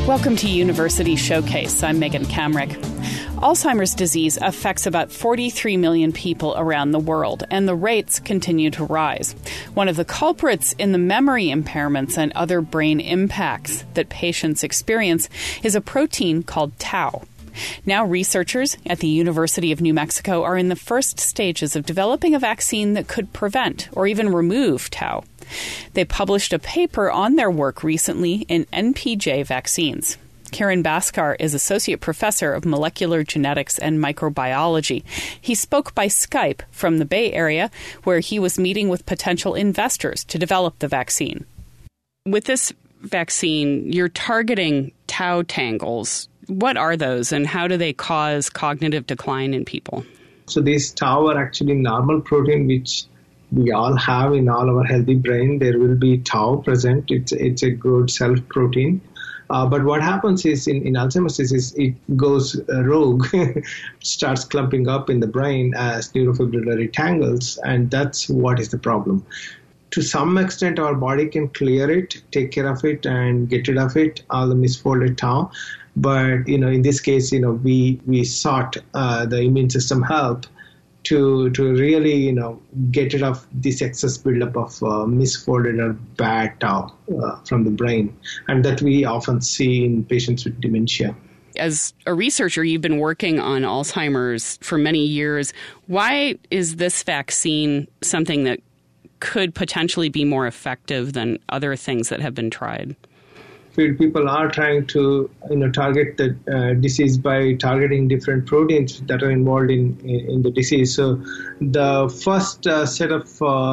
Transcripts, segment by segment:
Welcome to University Showcase. I'm Megan Kamrick. Alzheimer's disease affects about 43 million people around the world, and the rates continue to rise. One of the culprits in the memory impairments and other brain impacts that patients experience is a protein called tau. Now researchers at the University of New Mexico are in the first stages of developing a vaccine that could prevent or even remove tau. They published a paper on their work recently in NPJ Vaccines. Karen Bhaskar is Associate Professor of Molecular Genetics and Microbiology. He spoke by Skype from the Bay Area, where he was meeting with potential investors to develop the vaccine. With this vaccine, you're targeting tau tangles. What are those, and how do they cause cognitive decline in people? So these tau are actually normal protein, which we all have in all our healthy brain. There will be tau present. It's a good self-protein. But what happens is in Alzheimer's disease, it goes rogue, starts clumping up in the brain as neurofibrillary tangles, and that's what is the problem. To some extent, our body can clear it, take care of it, and get rid of it, all the misfolded tau. But, in this case, we sought the immune system help to really, get rid of this excess buildup of misfolded or bad tau from the brain, and that we often see in patients with dementia. As a researcher, you've been working on Alzheimer's for many years. Why is this vaccine something that could potentially be more effective than other things that have been tried? People are trying to target the disease by targeting different proteins that are involved in the disease. So the first set of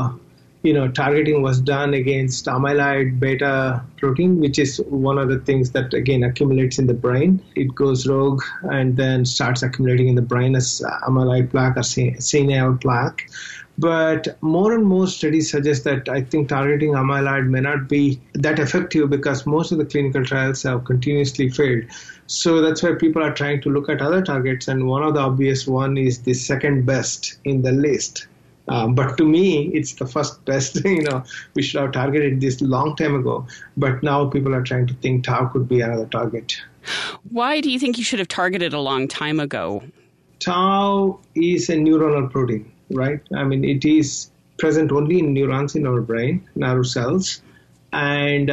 targeting was done against amyloid beta protein, which is one of the things that again accumulates in the brain. It goes rogue and then starts accumulating in the brain as amyloid plaque or senile plaque. But more and more studies suggest that I think targeting amyloid may not be that effective because most of the clinical trials have continuously failed. So that's why people are trying to look at other targets, and one of the obvious one is the second best in the list. But to me, it's the first best. We should have targeted this long time ago. But now people are trying to think tau could be another target. Why do you think you should have targeted a long time ago? Tau is a neuronal protein. Right? I mean, it is present only in neurons in our brain, nerve cells. And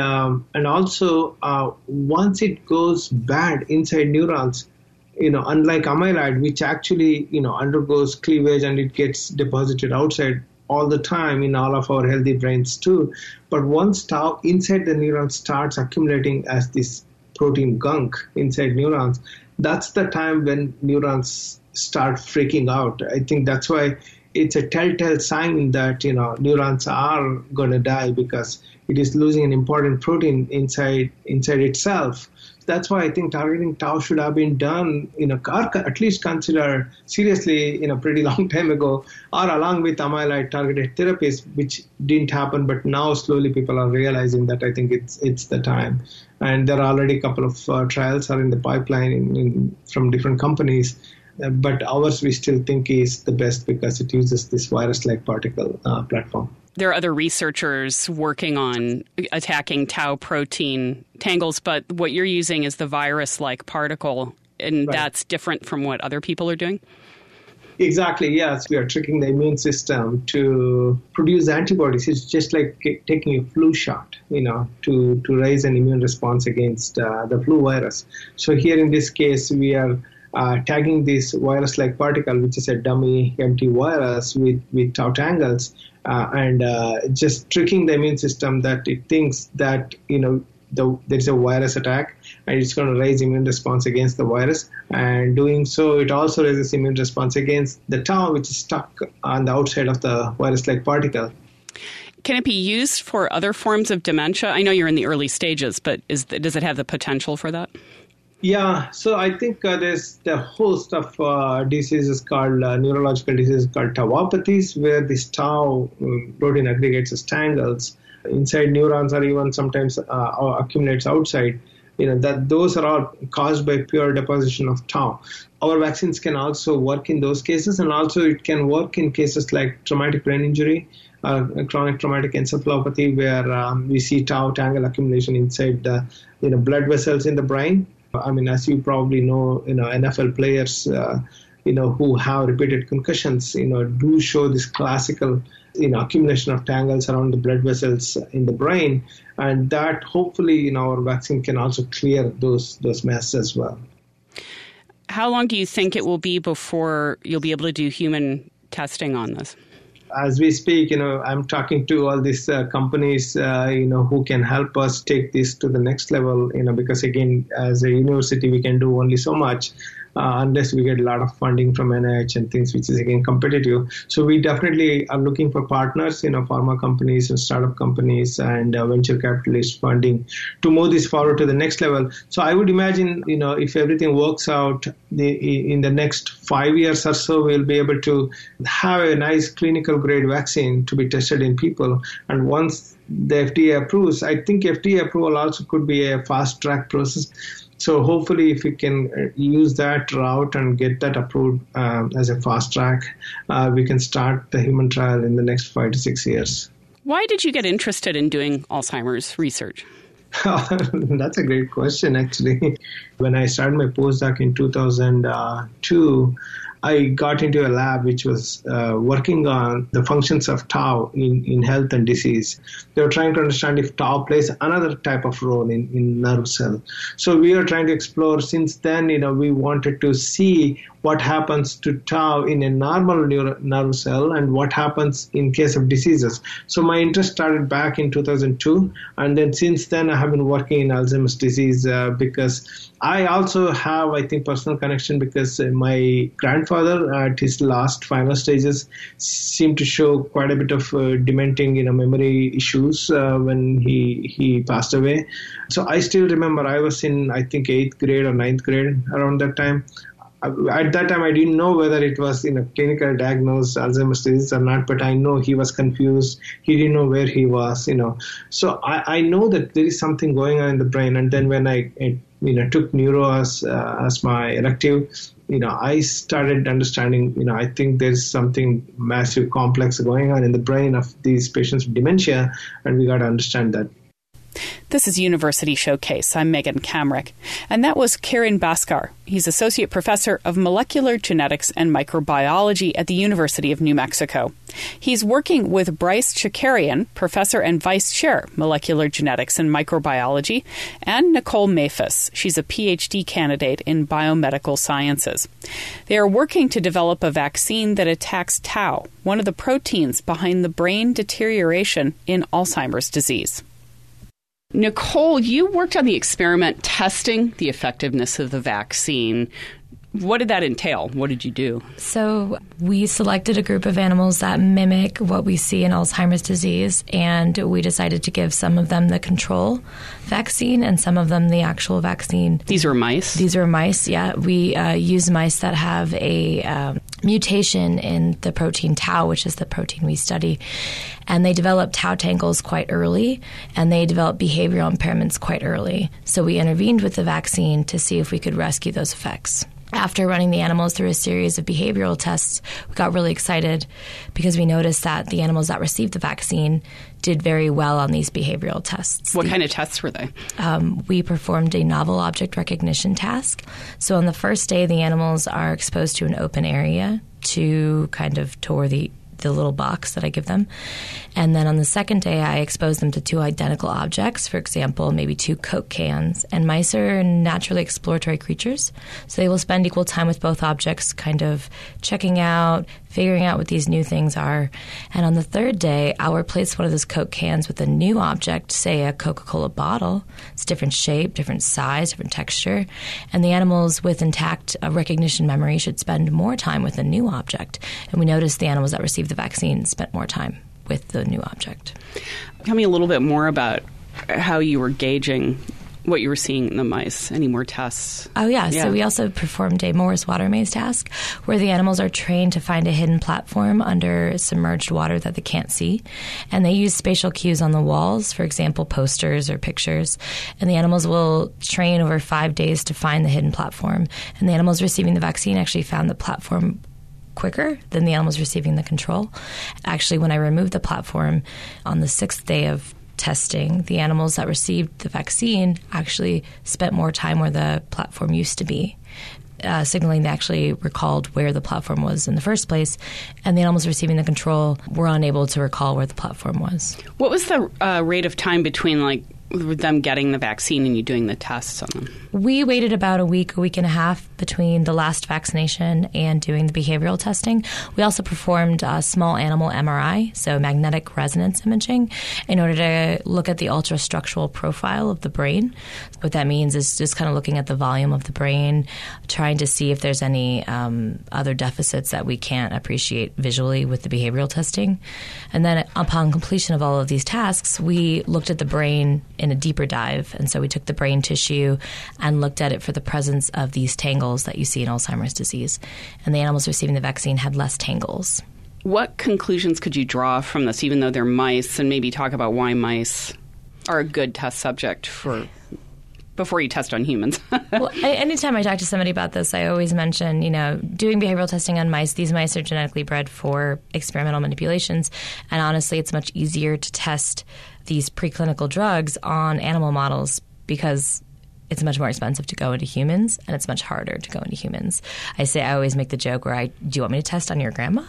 also, once it goes bad inside neurons, unlike amyloid, which actually, undergoes cleavage and it gets deposited outside all the time in all of our healthy brains too. But once tau inside the neuron starts accumulating as this protein gunk inside neurons, that's the time when neurons start freaking out. I think that's why it's a telltale sign that, neurons are going to die because it is losing an important protein inside itself. That's why I think targeting tau should have been done, or at least considered seriously, pretty long time ago, or along with amyloid targeted therapies, which didn't happen. But now slowly people are realizing that I think it's the time. And there are already a couple of trials are in the pipeline from different companies. But ours we still think is the best because it uses this virus-like particle platform. There are other researchers working on attacking tau protein tangles, but what you're using is the virus-like particle, and right. That's different from what other people are doing? Exactly, yes. We are tricking the immune system to produce antibodies. It's just like taking a flu shot, to raise an immune response against the flu virus. So here in this case, we are tagging this virus-like particle, which is a dummy empty virus with tau tangles, and just tricking the immune system that it thinks that, there's a virus attack and it's going to raise immune response against the virus. And doing so, it also raises immune response against the tau, which is stuck on the outside of the virus-like particle. Can it be used for other forms of dementia? I know you're in the early stages, but does it have the potential for that? Yeah, so I think there's the host of diseases called neurological diseases called tauopathies, where this tau protein aggregates as tangles inside neurons or even sometimes accumulates outside. That those are all caused by pure deposition of tau. Our vaccines can also work in those cases, and also it can work in cases like traumatic brain injury chronic traumatic encephalopathy, where we see tau tangle accumulation inside the blood vessels in the brain. I mean, as you probably know, NFL players, who have repeated concussions, do show this classical, accumulation of tangles around the blood vessels in the brain, and that hopefully, our vaccine can also clear those messes as well. How long do you think it will be before you'll be able to do human testing on this? As we speak, I'm talking to all these companies, who can help us take this to the next level, because again, as a university, we can do only so much unless we get a lot of funding from NIH and things, which is again competitive. So we definitely are looking for partners, pharma companies and startup companies and venture capitalist funding to move this forward to the next level. So I would imagine, if everything works out in the next 5 years or so, we'll be able to have a nice clinical grade vaccine to be tested in people. And once the FDA approves, I think FDA approval also could be a fast track process. So hopefully if we can use that route and get that approved as a fast track, we can start the human trial in the next 5 to 6 years. Why did you get interested in doing Alzheimer's research? That's a great question, actually. When I started my postdoc in 2002, I got into a lab which was working on the functions of tau in health and disease. They were trying to understand if tau plays another type of role in nerve cell. So we were trying to explore. Since then, we wanted to see what happens to tau in a normal nerve cell and what happens in case of diseases. So my interest started back in 2002. And then since then, I have been working in Alzheimer's disease because I also have, I think, personal connection because my grandfather at his last final stages seemed to show quite a bit of dementing, memory issues when he passed away. So I still remember I was in, I think, 8th grade or 9th grade around that time. At that time, I didn't know whether it was clinical diagnosed Alzheimer's disease or not, but I know he was confused. He didn't know where he was, So I know that there is something going on in the brain. And then when I took neuro as my elective, I started understanding, I think there's something massive complex going on in the brain of these patients with dementia, and we got to understand that. This is University Showcase. I'm Megan Kamrick. And that was Kiran Bhaskar. He's Associate Professor of Molecular Genetics and Microbiology at the University of New Mexico. He's working with Bryce Chakarian, Professor and Vice Chair, Molecular Genetics and Microbiology, and Nicole Maphis. She's a PhD candidate in biomedical sciences. They are working to develop a vaccine that attacks tau, one of the proteins behind the brain deterioration in Alzheimer's disease. Nicole, you worked on the experiment testing the effectiveness of the vaccine. What did that entail? What did you do? So we selected a group of animals that mimic what we see in Alzheimer's disease, and we decided to give some of them the control vaccine and some of them the actual vaccine. These are mice? These are mice, yeah. We use mice that have a mutation in the protein tau, which is the protein we study. And they develop tau tangles quite early, and they develop behavioral impairments quite early. So we intervened with the vaccine to see if we could rescue those effects. After running the animals through a series of behavioral tests, we got really excited because we noticed that the animals that received the vaccine did very well on these behavioral tests. What kind of tests were they? We performed a novel object recognition task. So on the first day, the animals are exposed to an open area to kind of tour the little box that I give them. And then on the second day, I expose them to 2 identical objects, for example, maybe 2 Coke cans. And mice are naturally exploratory creatures, so they will spend equal time with both objects, kind of checking out, figuring out what these new things are. And on the third day, I'll replace one of those Coke cans with a new object, say a Coca-Cola bottle. It's different shape, different size, different texture. And the animals with intact recognition memory should spend more time with a new object. And we noticed the animals that received the vaccine spent more time with the new object. Tell me a little bit more about how you were gauging what you were seeing in the mice. Any more tests? Oh, yeah. So we also performed a Morris water maze task where the animals are trained to find a hidden platform under submerged water that they can't see. And they use spatial cues on the walls, for example, posters or pictures. And the animals will train over 5 days to find the hidden platform. And the animals receiving the vaccine actually found the platform quicker than the animals receiving the control. Actually, when I removed the platform on the 6th day of testing, the animals that received the vaccine actually spent more time where the platform used to be, signaling they actually recalled where the platform was in the first place, and the animals receiving the control were unable to recall where the platform was. What was the rate of time between them getting the vaccine and you doing the tests on them? We waited about a week and a half between the last vaccination and doing the behavioral testing. We also performed a small animal MRI, so magnetic resonance imaging, in order to look at the ultrastructural profile of the brain. What that means is just kind of looking at the volume of the brain, trying to see if there's any other deficits that we can't appreciate visually with the behavioral testing. And then upon completion of all of these tasks, we looked at the brain in a deeper dive. And so we took the brain tissue and looked at it for the presence of these tangles that you see in Alzheimer's disease. And the animals receiving the vaccine had less tangles. What conclusions could you draw from this, even though they're mice, and maybe talk about why mice are a good test subject before you test on humans? Well, anytime I talk to somebody about this, I always mention, doing behavioral testing on mice. These mice are genetically bred for experimental manipulations. And honestly, it's much easier to test these preclinical drugs on animal models because it's much more expensive to go into humans, and it's much harder to go into humans. I always make the joke where do you want me to test on your grandma?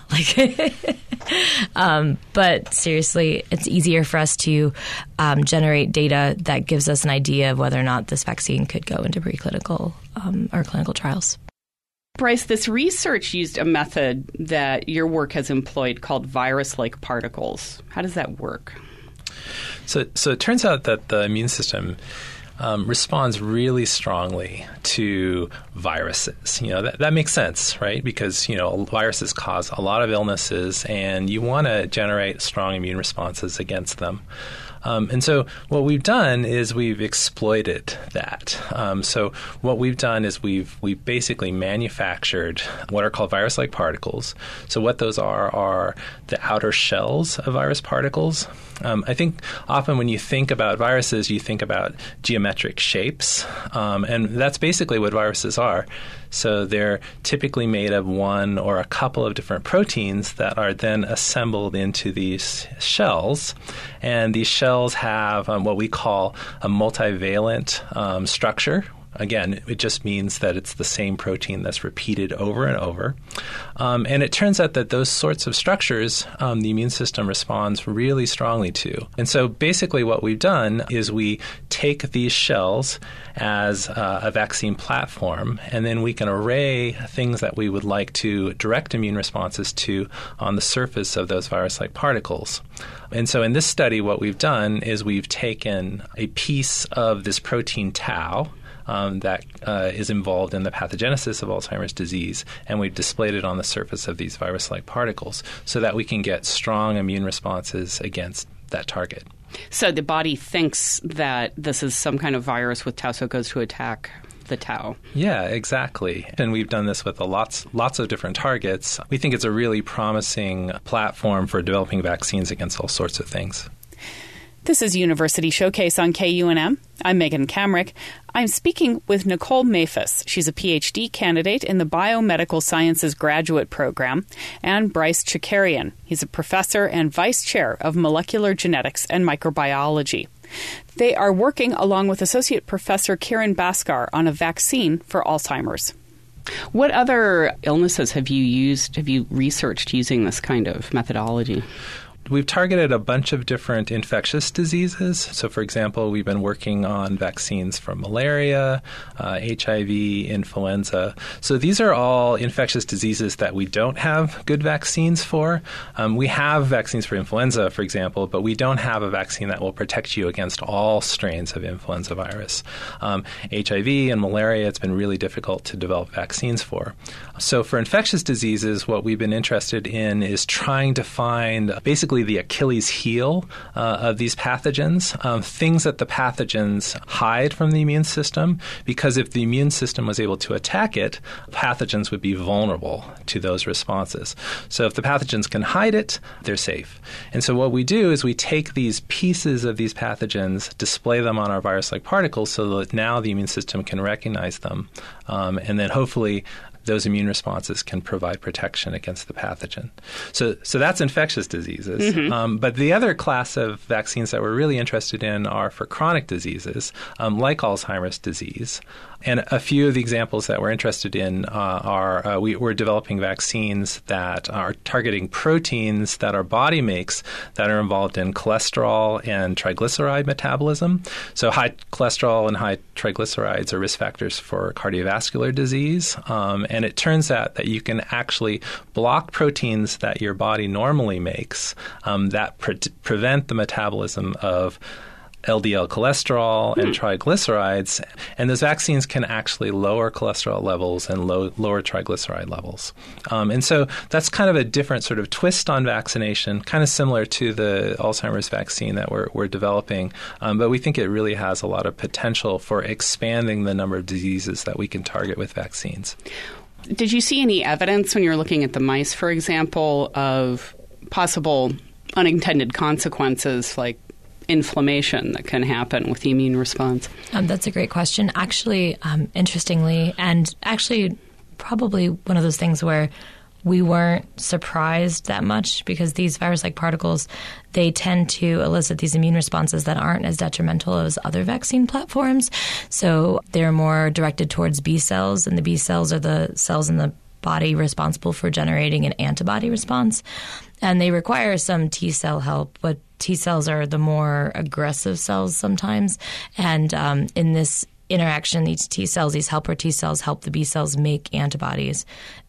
But seriously, it's easier for us to generate data that gives us an idea of whether or not this vaccine could go into preclinical or clinical trials. Bryce, this research used a method that your work has employed called virus-like particles. How does that work? So it turns out that the immune system responds really strongly to viruses. That makes sense, right? Because, viruses cause a lot of illnesses, and you want to generate strong immune responses against them. And so what we've done is we've exploited that. So what we've done is we've basically manufactured what are called virus-like particles. So what those are the outer shells of virus particles. I think often when you think about viruses, you think about geometric shapes, and that's basically what viruses are. So they're typically made of one or a couple of different proteins that are then assembled into these shells. And these shells have what we call a multivalent structure. Again, it just means that it's the same protein that's repeated over and over. And it turns out that those sorts of structures, the immune system responds really strongly to. And so basically what we've done is we take these shells as a vaccine platform, and then we can array things that we would like to direct immune responses to on the surface of those virus-like particles. And so in this study, what we've done is we've taken a piece of this protein tau, that is involved in the pathogenesis of Alzheimer's disease, and we've displayed it on the surface of these virus-like particles so that we can get strong immune responses against that target. So the body thinks that this is some kind of virus with tau, so it goes to attack the tau. Yeah, exactly. And we've done this with lots of different targets. We think it's a really promising platform for developing vaccines against all sorts of things. This is University Showcase on KUNM. I'm Megan Kamrick. I'm speaking with Nicole Maphis. She's a PhD candidate in the Biomedical Sciences Graduate Program, and Bryce Chakarian. He's a professor and vice chair of molecular genetics and microbiology. They are working along with Associate Professor Kiran Bhaskar on a vaccine for Alzheimer's. What other illnesses have you researched using this kind of methodology? We've targeted a bunch of different infectious diseases. So, for example, we've been working on vaccines for malaria, HIV, influenza. So these are all infectious diseases that we don't have good vaccines for. We have vaccines for influenza, for example, but we don't have a vaccine that will protect you against all strains of influenza virus. HIV and malaria, it's been really difficult to develop vaccines for. So for infectious diseases, what we've been interested in is trying to find basically the Achilles heel of these pathogens, things that the pathogens hide from the immune system, because if the immune system was able to attack it, pathogens would be vulnerable to those responses. So if the pathogens can hide it, they're safe. And so what we do is we take these pieces of these pathogens, display them on our virus-like particles so that now the immune system can recognize them, and then hopefully those immune responses can provide protection against the pathogen. So that's infectious diseases. But the other class of vaccines that we're really interested in are for chronic diseases, like Alzheimer's disease. And a few of the examples that we're interested in are we're developing vaccines that are targeting proteins that our body makes that are involved in cholesterol and triglyceride metabolism. So high cholesterol and high triglycerides are risk factors for cardiovascular disease. And it turns out that you can actually block proteins that your body normally makes that prevent the metabolism of LDL cholesterol and triglycerides, and those vaccines can actually lower cholesterol levels and lower triglyceride levels. And so that's kind of a different sort of twist on vaccination, kind of similar to the Alzheimer's vaccine that we're developing, but we think it really has a lot of potential for expanding the number of diseases that we can target with vaccines. Did you see any evidence when you were looking at the mice, for example, of possible unintended consequences like inflammation that can happen with the immune response? That's a great question. Actually, interestingly, and actually probably one of those things where we weren't surprised that much because these virus-like particles, they tend to elicit these immune responses that aren't as detrimental as other vaccine platforms. So they're more directed towards B cells, and the B cells are the cells in the body responsible for generating an antibody response. And they require some T cell help, but T cells are the more aggressive cells sometimes. And in this interaction, these T cells, these helper T cells, help the B cells make antibodies.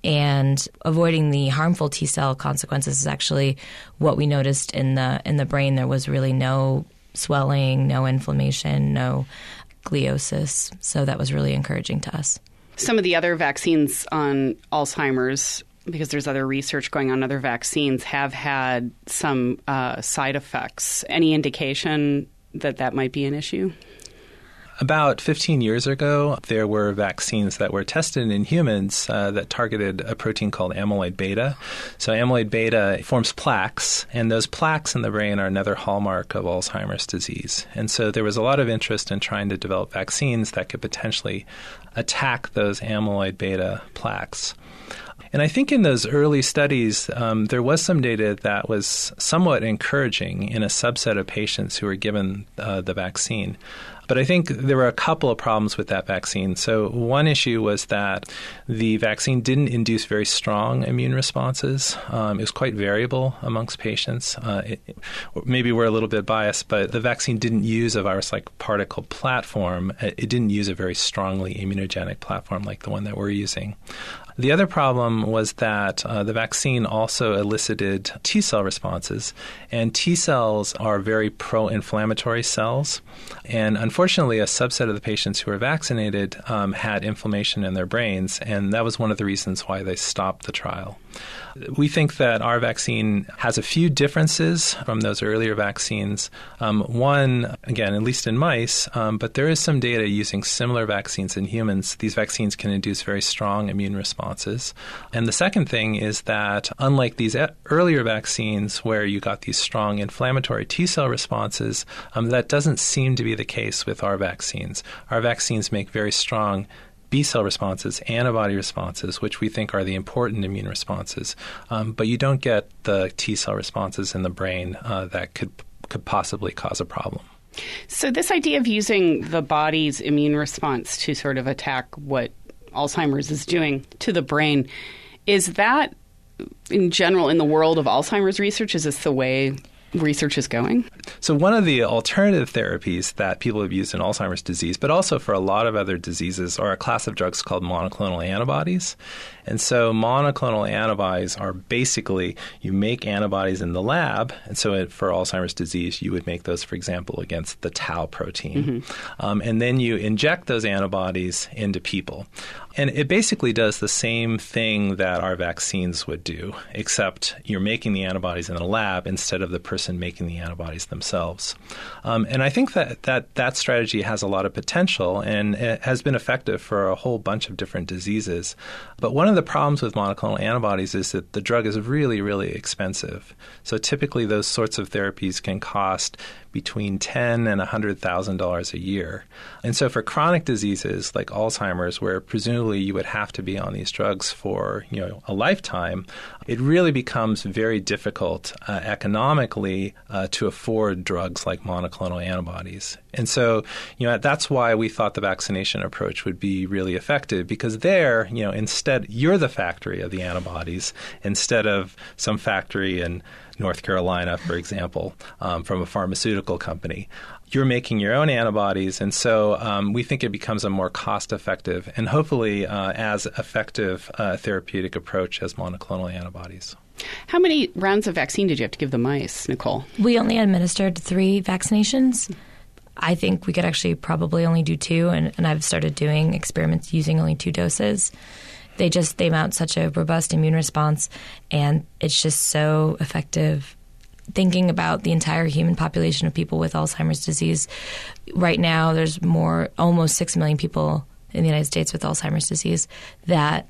And avoiding the harmful T cell consequences is actually what we noticed in the brain. There was really no swelling, no inflammation, no gliosis. So that was really encouraging to us. Some of the other vaccines on Alzheimer's, because there's other research going on, other vaccines have had some side effects. Any indication that that might be an issue? About 15 years ago, there were vaccines that were tested in humans that targeted a protein called amyloid beta. So amyloid beta forms plaques, and those plaques in the brain are another hallmark of Alzheimer's disease. And so there was a lot of interest in trying to develop vaccines that could potentially attack those amyloid beta plaques. And I think in those early studies, there was some data that was somewhat encouraging in a subset of patients who were given the vaccine. But I think there were a couple of problems with that vaccine. So one issue was that the vaccine didn't induce very strong immune responses. It was quite variable amongst patients. Maybe we're a little bit biased, but the vaccine didn't use a virus-like particle platform. It didn't use a very strongly immunogenic platform like the one that we're using. The other problem was that the vaccine also elicited T cell responses, and T cells are very pro-inflammatory cells. And unfortunately, a subset of the patients who were vaccinated had inflammation in their brains, and that was one of the reasons why they stopped the trial. We think that our vaccine has a few differences from those earlier vaccines. One, again, at least in mice, but there is some data using similar vaccines in humans. These vaccines can induce very strong immune responses. And the second thing is that unlike these earlier vaccines where you got these strong inflammatory T cell responses, that doesn't seem to be the case with our vaccines. Our vaccines make very strong B-cell responses, antibody responses, which we think are the important immune responses. But you don't get the T-cell responses in the brain that could possibly cause a problem. So this idea of using the body's immune response to sort of attack what Alzheimer's is doing to the brain, is that in general in the world of Alzheimer's research? Is this the way research is going? So one of the alternative therapies that people have used in Alzheimer's disease, but also for a lot of other diseases, are a class of drugs called monoclonal antibodies. And so monoclonal antibodies are basically, you make antibodies in the lab. And so for Alzheimer's disease, you would make those, for example, against the tau protein. And then you inject those antibodies into people. And it basically does the same thing that our vaccines would do, except you're making the antibodies in the lab instead of the person making the antibodies themselves. And I think that strategy has a lot of potential, and it has been effective for a whole bunch of different diseases. But one of the problems with monoclonal antibodies is that the drug is really, really expensive. So typically those sorts of therapies can cost between $10,000 and $100,000 a year. And so for chronic diseases like Alzheimer's, where presumably you would have to be on these drugs for a lifetime, it really becomes very difficult economically to afford drugs like monoclonal antibodies. And so that's why we thought the vaccination approach would be really effective, because there, instead, you're the factory of the antibodies instead of some factory in North Carolina, for example, from a pharmaceutical company. You're making your own antibodies, and so we think it becomes a more cost-effective and hopefully as effective therapeutic approach as monoclonal antibodies. How many rounds of vaccine did you have to give the mice, Nicole? We only administered 3 vaccinations. I think we could actually probably only do 2, and I've started doing experiments using only 2 doses. They mount such a robust immune response, and it's just so effective. Thinking about the entire human population of people with Alzheimer's disease, right now there's almost 6 million people in the United States with Alzheimer's disease, that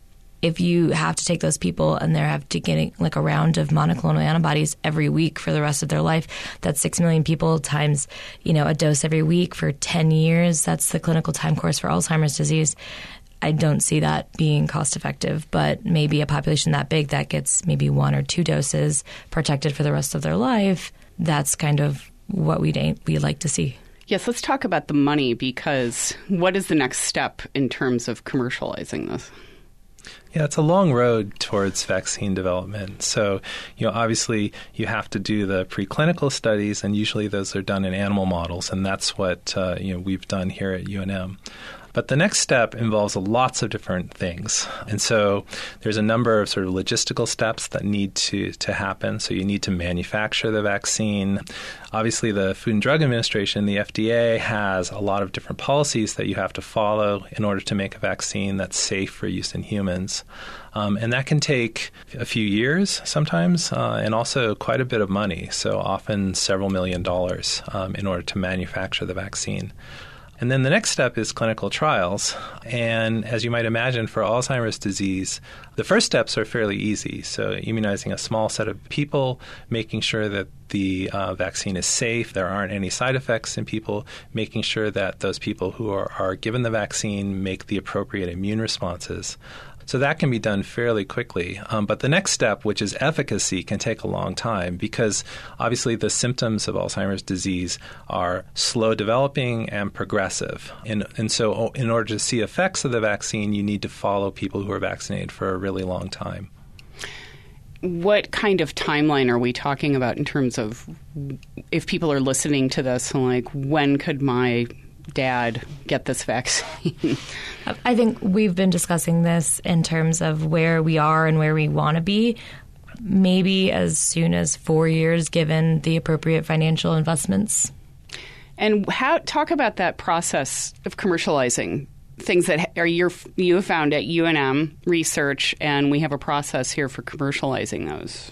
if you have to take those people and they have to get like a round of monoclonal antibodies every week for the rest of their life, that's 6 million people times, a dose every week for 10 years. That's the clinical time course for Alzheimer's disease. I don't see that being cost effective, but maybe a population that big that gets maybe 1 or 2 doses protected for the rest of their life, that's kind of what we'd like to see. Yes, let's talk about the money, because what is the next step in terms of commercializing this? Yeah, it's a long road towards vaccine development. So, obviously you have to do the preclinical studies, and usually those are done in animal models, and that's what we've done here at UNM. But the next step involves lots of different things. And so there's a number of sort of logistical steps that need to happen. So you need to manufacture the vaccine. Obviously, the Food and Drug Administration, the FDA, has a lot of different policies that you have to follow in order to make a vaccine that's safe for use in humans. And that can take a few years sometimes, and also quite a bit of money, so often several $1 million in order to manufacture the vaccine. And then the next step is clinical trials. And as you might imagine, for Alzheimer's disease, the first steps are fairly easy. So immunizing a small set of people, making sure that the vaccine is safe, there aren't any side effects in people, making sure that those people who are given the vaccine make the appropriate immune responses. So that can be done fairly quickly. But the next step, which is efficacy, can take a long time, because obviously the symptoms of Alzheimer's disease are slow developing and progressive. And so in order to see effects of the vaccine, you need to follow people who are vaccinated for a really long time. What kind of timeline are we talking about in terms of, if people are listening to this, like, when could my dad get this vaccine? I think we've been discussing this in terms of where we are and where we want to be, maybe as soon as 4 years, given the appropriate financial investments. And talk about that process of commercializing things that you have found at UNM research, and we have a process here for commercializing those.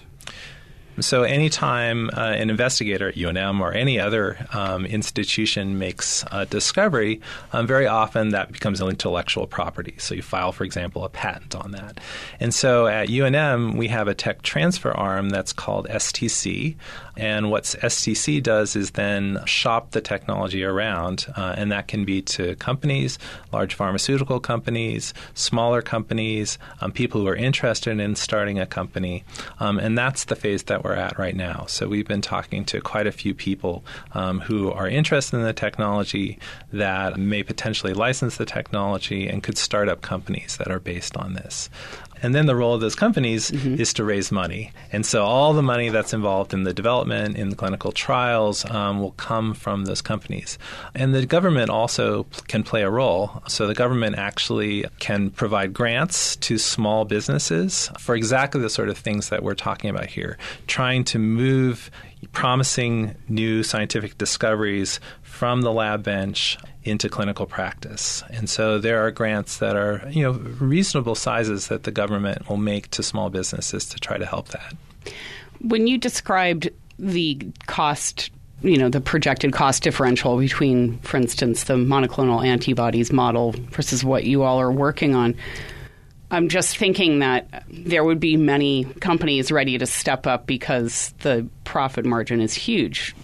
So anytime an investigator at UNM or any other institution makes a discovery, very often that becomes intellectual property. So you file, for example, a patent on that. And so at UNM, we have a tech transfer arm that's called STC. And what STC does is then shop the technology around, and that can be to companies, large pharmaceutical companies, smaller companies, people who are interested in starting a company. And that's the phase that we're at right now. So we've been talking to quite a few people who are interested in the technology, that may potentially license the technology and could start up companies that are based on this. And then the role of those companies is to raise money. And so all the money that's involved in the development, in the clinical trials, will come from those companies. And the government also can play a role. So the government actually can provide grants to small businesses for exactly the sort of things that we're talking about here, trying to move promising new scientific discoveries from the lab bench into clinical practice. And so there are grants that are, reasonable sizes that the government will make to small businesses to try to help that. When you described the cost, the projected cost differential between, for instance, the monoclonal antibodies model versus what you all are working on, I'm just thinking that there would be many companies ready to step up because the profit margin is huge.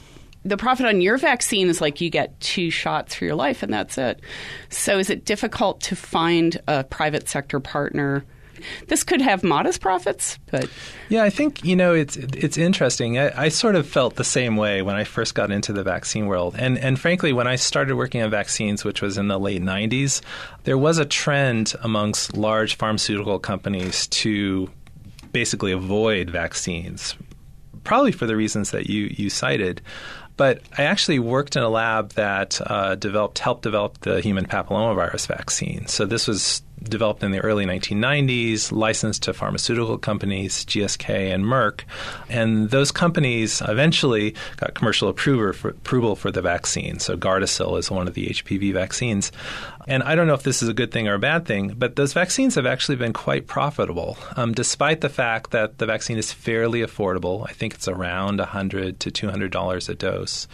the profit on your vaccine is like you get 2 shots for your life and that's it. So is it difficult to find a private sector partner? This could have modest profits, but... Yeah, I think, it's interesting. I sort of felt the same way when I first got into the vaccine world. And frankly, when I started working on vaccines, which was in the late 90s, there was a trend amongst large pharmaceutical companies to basically avoid vaccines, probably for the reasons that you cited. But I actually worked in a lab that helped develop the human papillomavirus vaccine. So this was developed in the early 1990s, licensed to pharmaceutical companies, GSK and Merck. And those companies eventually got commercial approval for the vaccine. So Gardasil is one of the HPV vaccines. And I don't know if this is a good thing or a bad thing, but those vaccines have actually been quite profitable, despite the fact that the vaccine is fairly affordable. I think it's around $100 to $200 a dose.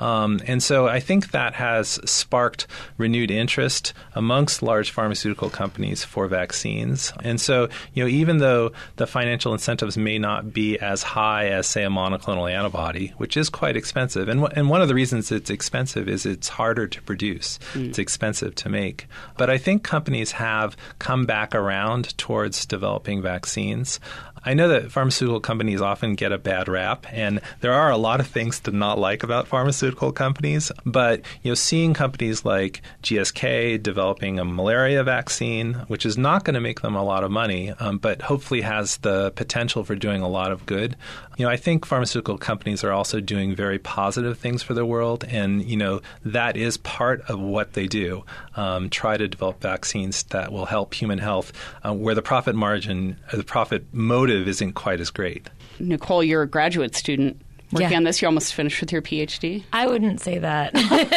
And so I think that has sparked renewed interest amongst large pharmaceutical companies for vaccines. And so, even though the financial incentives may not be as high as, say, a monoclonal antibody, which is quite expensive, and one of the reasons it's expensive is it's harder to produce. It's expensive to make. But I think companies have come back around towards developing vaccines. I know that pharmaceutical companies often get a bad rap, and there are a lot of things to not like about pharmaceutical companies. But seeing companies like GSK developing a malaria vaccine, which is not going to make them a lot of money, but hopefully has the potential for doing a lot of good. I think pharmaceutical companies are also doing very positive things for the world, and that is part of what they do. Try to develop vaccines that will help human health, where the profit margin, the profit motive isn't quite as great. Nicole, you're a graduate student working on this. You're almost finished with your PhD. I wouldn't say that.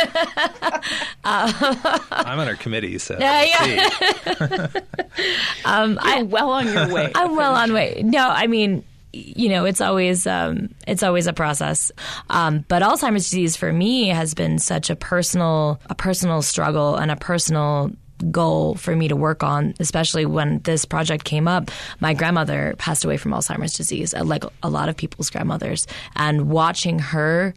I'm on our committee, so You're well on your way. I'm well on way. No, I mean, it's always a process. But Alzheimer's disease for me has been such a personal struggle and a personal goal for me to work on, especially when this project came up. My grandmother passed away from Alzheimer's disease, like a lot of people's grandmothers, and watching her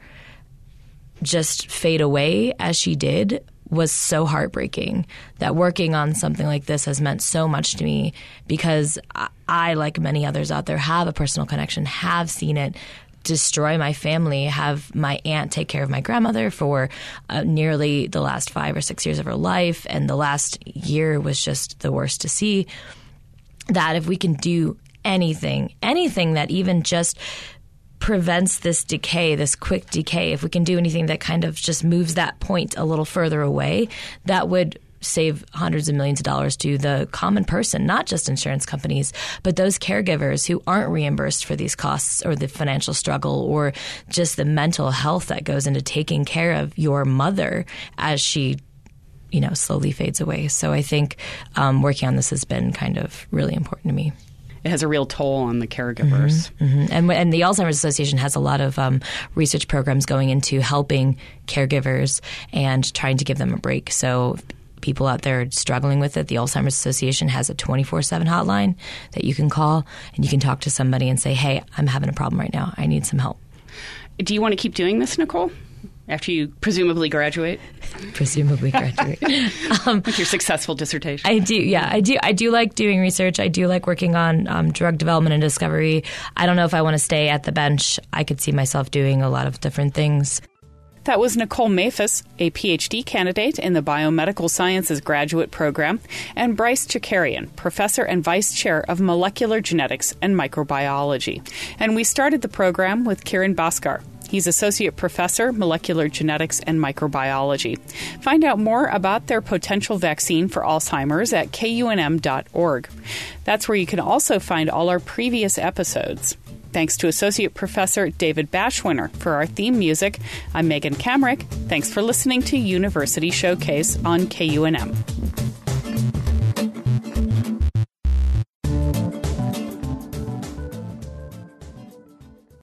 just fade away as she did was so heartbreaking. That working on something like this has meant so much to me, because I, like many others out there, have a personal connection, have seen it destroy my family, have my aunt take care of my grandmother for nearly the last 5 or 6 years of her life, and the last year was just the worst to see. That if we can do anything that even just prevents this decay, this quick decay, if we can do anything that kind of just moves that point a little further away, that would save hundreds of millions of dollars to the common person, not just insurance companies, but those caregivers who aren't reimbursed for these costs, or the financial struggle, or just the mental health that goes into taking care of your mother as she slowly fades away. So I think working on this has been kind of really important to me. It has a real toll on the caregivers. Mm-hmm. And the Alzheimer's Association has a lot of research programs going into helping caregivers and trying to give them a break. So people out there struggling with it, the Alzheimer's Association has a 24/7 hotline that you can call, and you can talk to somebody and say, hey, I'm having a problem right now. I need some help. Do you want to keep doing this, Nicole, after you presumably graduate? Presumably graduate. With your successful dissertation. I do, yeah. I do like doing research. I do like working on drug development and discovery. I don't know if I want to stay at the bench. I could see myself doing a lot of different things. That was Nicole Maphis, a PhD candidate in the Biomedical Sciences graduate program, and Bryce Chakarian, professor and vice chair of molecular genetics and microbiology. And we started the program with Kiran Bhaskar. He's associate professor, molecular genetics and microbiology. Find out more about their potential vaccine for Alzheimer's at kunm.org. That's where you can also find all our previous episodes. Thanks to Associate Professor David Bashwiner for our theme music. I'm Megan Kamrick. Thanks for listening to University Showcase on KUNM.